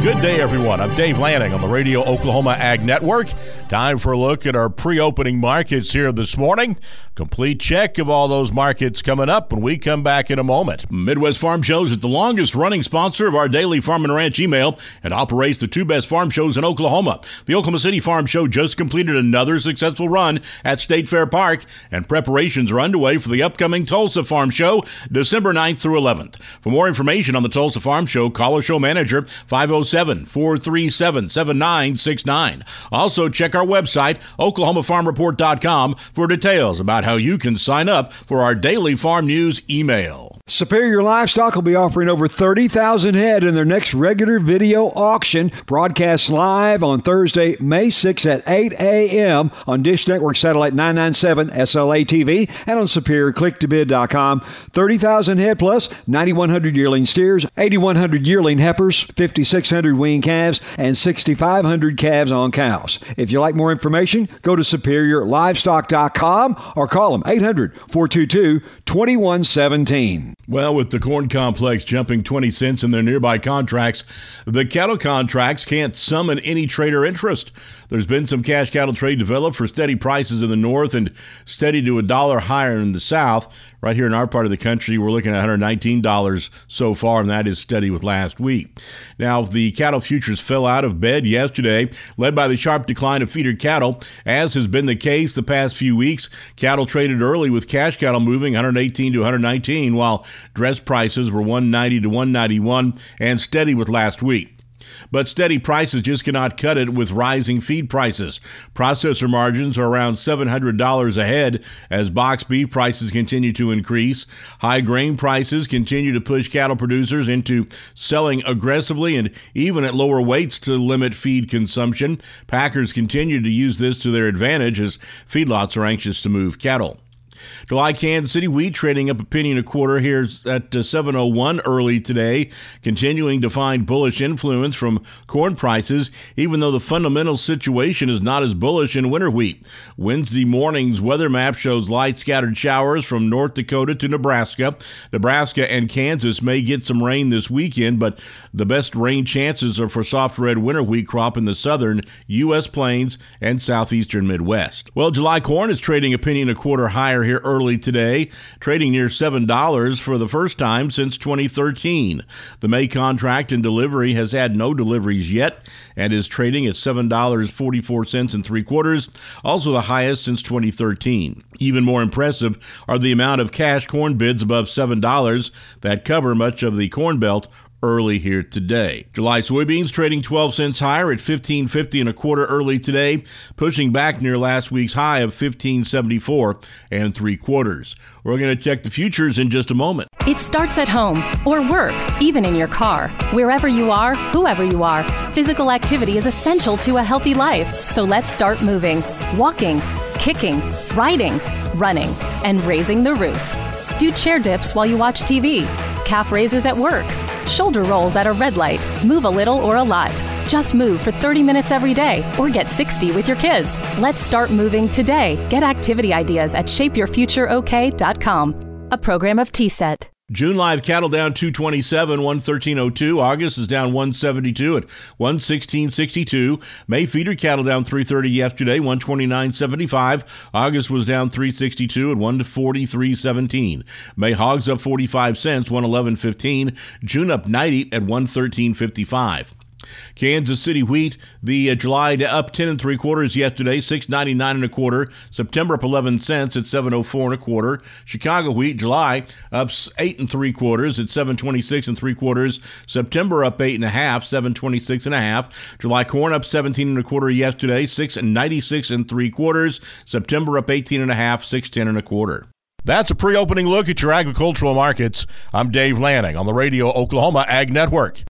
Good day, everyone. I'm Dave Lanning on the Radio Oklahoma Ag Network. Time for a look at our pre-opening markets here this morning. Complete check of all those markets coming up when we come back in a moment. Midwest Farm Shows is the longest-running sponsor of our daily Farm and Ranch email and operates the two best farm shows in Oklahoma. The Oklahoma City Farm Show just completed another successful run at State Fair Park, and preparations are underway for the upcoming Tulsa Farm Show, December 9th through 11th. For more information on the Tulsa Farm Show, call our show manager, 507-437-7969. Also, check our website, oklahomafarmreport.com, for details about how you can sign up for our daily farm news email. Superior Livestock will be offering over 30,000 head in their next regular video auction, broadcast live on Thursday, May 6th at 8 a.m. on Dish Network Satellite 997 SLA TV and on SuperiorClickToBid.com. 30,000 head plus 9,100 yearling steers, 8,100 yearling heifers, 5,600 weaned calves, and 6,500 calves on cows. If you like more information, go to SuperiorLivestock.com or call them 800-422-2117. Well, with the corn complex jumping 20 cents in their nearby contracts, the cattle contracts can't summon any trader interest. There's been some cash cattle trade developed for steady prices in the north and steady to $1 higher in the south. Right here in our part of the country, we're looking at $119 so far, and that is steady with last week. Now, the cattle futures fell out of bed yesterday, led by the sharp decline of feeder cattle. As has been the case the past few weeks, cattle traded early with cash cattle moving 118 to 119, while dress prices were 190 to 191 and steady with last week. But steady prices just cannot cut it with rising feed prices. Processor margins are around $700 a head as box beef prices continue to increase. High grain prices continue to push cattle producers into selling aggressively and even at lower weights to limit feed consumption. Packers continue to use this to their advantage as feedlots are anxious to move cattle. July Kansas City wheat trading up a penny and a quarter here at 7:01 early today, continuing to find bullish influence from corn prices, even though the fundamental situation is not as bullish in winter wheat. Wednesday morning's weather map shows light scattered showers from North Dakota to Nebraska. Nebraska and Kansas may get some rain this weekend, but the best rain chances are for soft red winter wheat crop in the southern U.S. plains and southeastern Midwest. Well, July corn is trading a penny and a quarter higher here early today, trading near $7 for the first time since 2013. The May contract in delivery has had no deliveries yet and is trading at $7.44 and 3/4, also the highest since 2013. Even more impressive are the amount of cash corn bids above $7 that cover much of the Corn Belt early here today. July soybeans trading 12 cents higher at $15.50 and a quarter early today, pushing back near last week's high of $15.74 and 3/4. We're going to check the futures in just a moment. It starts at home or work, even in your car. Wherever you are, whoever you are, physical activity is essential to a healthy life. So let's start moving, walking, kicking, riding, running, and raising the roof. Do chair dips while you watch TV, calf raises at work, shoulder rolls at a red light. Move a little or a lot. Just move for 30 minutes every day or get 60 with your kids. Let's start moving today. Get activity ideas at shapeyourfutureok.com. A program of TSET. June live cattle down 227, 113.02. August is down 172 at 116.62. May feeder cattle down 330 yesterday, 129.75. August was down 362 at 143.17. May hogs up 45 cents, 111.15. June up 90 at 113.55. Kansas City wheat, the July up 10 3/4 yesterday, 6.99 1/4. September up 11 cents at 7.04 1/4. Chicago wheat, July up 8 3/4 at 7.26 3/4. September up 8 1/2, 7.26 1/2. July corn up 17 1/4 yesterday, 6.96 3/4. September up 18 1/2, 6.10 1/4. That's a pre-opening look at your agricultural markets. I'm Dave Lanning on the Radio Oklahoma Ag Network.